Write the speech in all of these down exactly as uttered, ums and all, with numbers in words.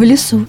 в лесу.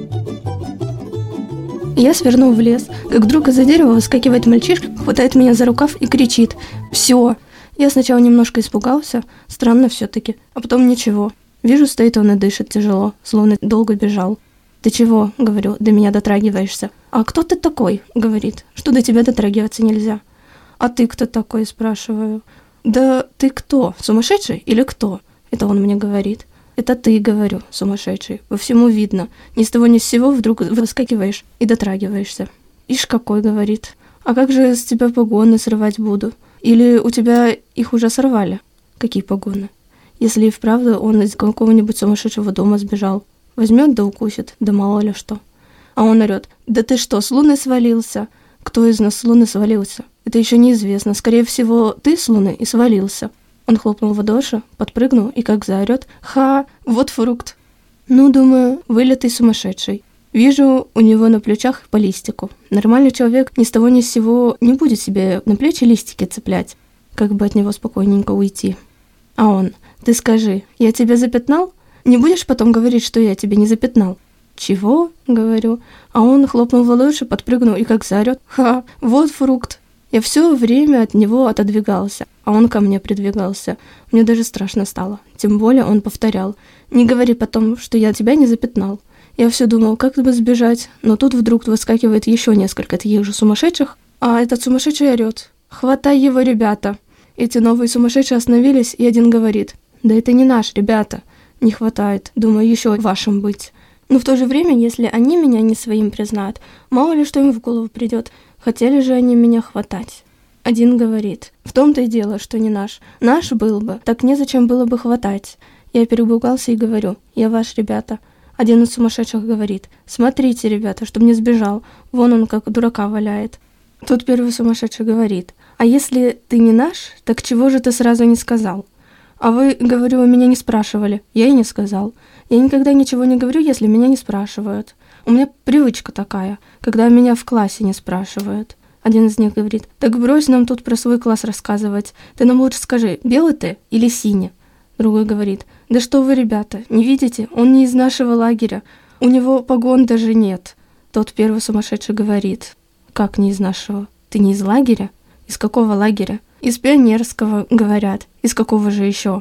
Я свернул в лес, как вдруг из-за дерева выскакивает мальчишка, хватает меня за рукав и кричит: «Все!» Я сначала немножко испугался, странно все-таки, а потом ничего. Вижу, стоит он и дышит тяжело, словно долго бежал. «Ты чего?» — говорю, «до меня дотрагиваешься». «А кто ты такой?» — говорит, «что до тебя дотрагиваться нельзя». «А ты кто такой?» — спрашиваю. «Да ты кто? Сумасшедший или кто?» — это он мне говорит. «Это ты, — говорю, — сумасшедший. По всему видно. Ни с того ни с сего вдруг выскакиваешь и дотрагиваешься». «Ишь какой!» — говорит. «А как же с тебя погоны срывать буду? Или у тебя их уже сорвали?» «Какие погоны? Если и вправду он из какого-нибудь сумасшедшего дома сбежал. Возьмет да укусит, да мало ли что». А он орет: «Да ты что, с луны свалился?» «Кто из нас с луны свалился? Это еще неизвестно. Скорее всего, ты с луны и свалился». Он хлопнул в ладоши, подпрыгнул и как заорет: «Ха, вот фрукт!» Ну, думаю, вылитый сумасшедший. Вижу у него на плечах по листику. Нормальный человек ни с того ни с сего не будет себе на плечи листики цеплять, как бы от него спокойненько уйти. А он: «Ты скажи, я тебя запятнал? Не будешь потом говорить, что я тебе не запятнал?» «Чего?» — говорю. А он хлопнул в ладоши, подпрыгнул и как заорет: «Ха, вот фрукт!» Я все время от него отодвигался, а он ко мне придвигался. Мне даже страшно стало. Тем более он повторял: «Не говори потом, что я тебя не запятнал». Я все думал, как бы сбежать, но тут вдруг выскакивает еще несколько таких же сумасшедших, а этот сумасшедший орет: «Хватай его, ребята!» Эти новые сумасшедшие остановились, и один говорит: «Да это не наш, ребята. Не хватает, думаю, еще вашим быть». Но в то же время, если они меня не своим признают, мало ли что им в голову придет. Хотели же они меня хватать. Один говорит: «В том-то и дело, что не наш. Наш был бы, так незачем было бы хватать». Я перепугался и говорю: «Я ваш, ребята». Один из сумасшедших говорит: «Смотрите, ребята, чтобы не сбежал. Вон он как дурака валяет». Тут первый сумасшедший говорит: «А если ты не наш, так чего же ты сразу не сказал?» «А вы, говорю, у меня не спрашивали». Я и не сказал. Я никогда ничего не говорю, если меня не спрашивают. У меня привычка такая, когда меня в классе не спрашивают. Один из них говорит: «Так брось нам тут про свой класс рассказывать. Ты нам лучше скажи, белый ты или синий?» Другой говорит: «Да что вы, ребята, не видите? Он не из нашего лагеря. У него погон даже нет». Тот первый сумасшедший говорит: «Как не из нашего? Ты не из лагеря? Из какого лагеря?» «Из пионерского, говорят. Из какого же еще?»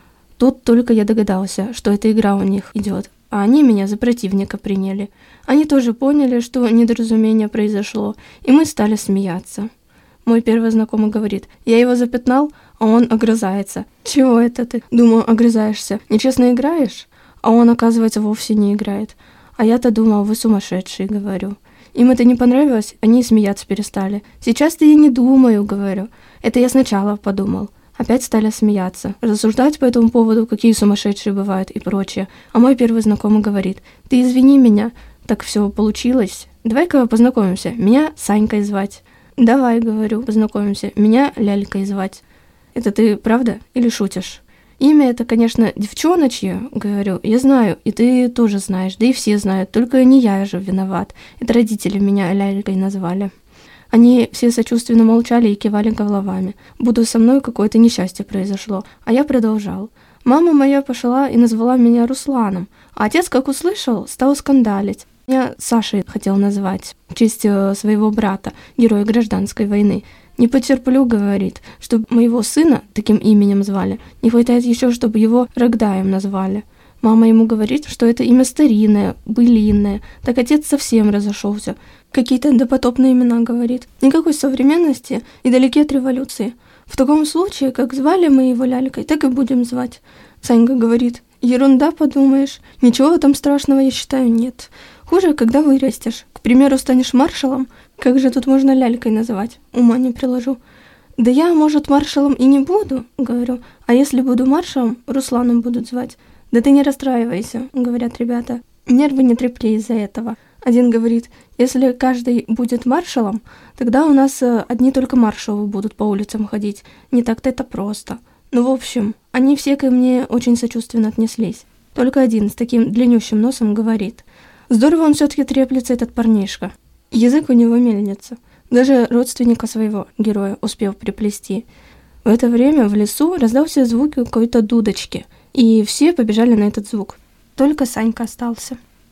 Тут только я догадался, что эта игра у них идет, а они меня за противника приняли. Они тоже поняли, что недоразумение произошло, и мы стали смеяться. Мой первый знакомый говорит: «Я его запятнал», а он огрызается: «Чего это ты, думаю, огрызаешься? Нечестно играешь?» А он, оказывается, вовсе не играет. А я-то думал, вы сумасшедшие, говорю. Им это не понравилось, они и смеяться перестали. «Сейчас-то я не думаю», говорю. Это я сначала подумал. Опять стали смеяться, рассуждать по этому поводу, какие сумасшедшие бывают и прочее. А мой первый знакомый говорит: «Ты извини меня, так все получилось. Давай-ка познакомимся, меня Санькой звать». «Давай, — говорю, — познакомимся, меня Лялькой звать». «Это ты правда или шутишь?» «Имя это, конечно, девчоночье, — говорю, — я знаю, и ты тоже знаешь, да и все знают, только не я же виноват. Это родители меня Лялькой назвали». Они все сочувственно молчали и кивали головами, будто со мной какое-то несчастье произошло, а я продолжал. Мама моя пошла и назвала меня Русланом, а отец, как услышал, стал скандалить. Меня Сашей хотел назвать, в честь своего брата, героя гражданской войны. «Не потерплю, — говорит, — чтобы моего сына таким именем звали. Не хватает еще, чтобы его Рогдаем назвали». Мама ему говорит, что это имя старинное, былинное. Так отец совсем разошелся. Какие-то допотопные имена говорит. Никакой современности и далеки от революции. В таком случае, как звали мы его Лялькой, так и будем звать. Санька говорит: «Ерунда, подумаешь. Ничего там страшного, я считаю, нет. Хуже, когда вырастешь. К примеру, станешь маршалом. Как же тут можно Лялькой назвать? Ума не приложу». «Да я, может, маршалом и не буду, — говорю, — а если буду маршалом, Русланом будут звать». «Да ты не расстраивайся, — говорят ребята, — нервы не трепли из-за этого». Один говорит: «Если каждый будет маршалом, тогда у нас одни только маршалы будут по улицам ходить. Не так-то это просто». Ну, в общем, они все ко мне очень сочувственно отнеслись. Только один с таким длиннющим носом говорит: «Здорово он все-таки треплется, этот парнишка. Язык у него мельница. Даже родственника своего героя успел приплести». В это время в лесу раздался звук какой-то дудочки, и все побежали на этот звук. Только Санька остался.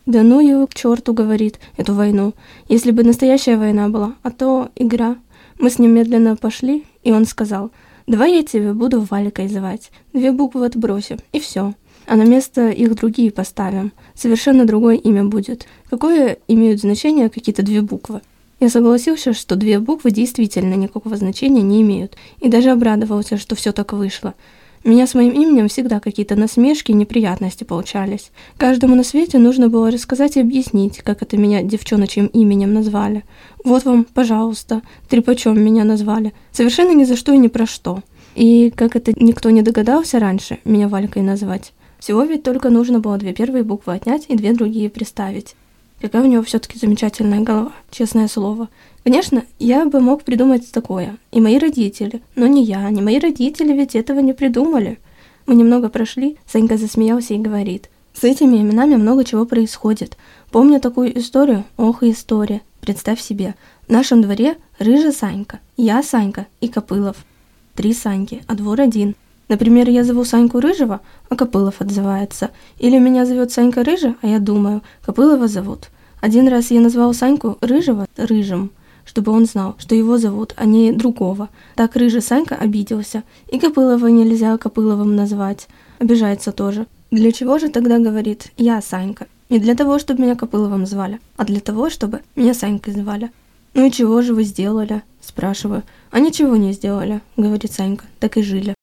Да ну его к черту, говорит, эту войну. Если бы настоящая война была, а то игра. Мы с ним медленно пошли, и он сказал: давай я тебя буду Валикой звать. Две буквы отбросим, и все. А на место их другие поставим. Совершенно другое имя будет. Какое имеют значение какие-то две буквы? Я согласился, что две буквы действительно никакого значения не имеют, и даже обрадовался, что все так вышло. Меня с моим именем всегда какие-то насмешки и неприятности получались. Каждому на свете нужно было рассказать и объяснить, как это меня девчоночьим именем назвали. Вот вам, пожалуйста, трепачом меня назвали. Совершенно ни за что и ни про что. И как это никто не догадался раньше меня Валькой назвать. Всего ведь только нужно было две первые буквы отнять и две другие приставить. Какая у него все-таки замечательная голова, честное слово. Конечно, я бы мог придумать такое, и мои родители, но не я, не мои родители ведь этого не придумали. Мы немного прошли, Санька засмеялся и говорит: с этими именами много чего происходит. Помню такую историю, ох и история, представь себе. В нашем дворе рыжая Санька, я Санька и Копылов. Три Саньки, а двор один. Например, я зову Саньку Рыжего, а Копылов отзывается. Или меня зовет Санька Рыжа, а я думаю, Копылова зовут. Один раз я назвал Саньку Рыжего Рыжим, чтобы он знал, что его зовут, а не другого. Так Рыжий Санька обиделся. И Копылова нельзя Копыловым назвать. Обижается тоже. Для чего же тогда говорит «я Санька»? Не для того, чтобы меня Копыловым звали, а для того, чтобы меня Санькой звали. «Ну и чего же вы сделали?» – спрашиваю. «А ничего не сделали», – говорит Санька. «Так и жили».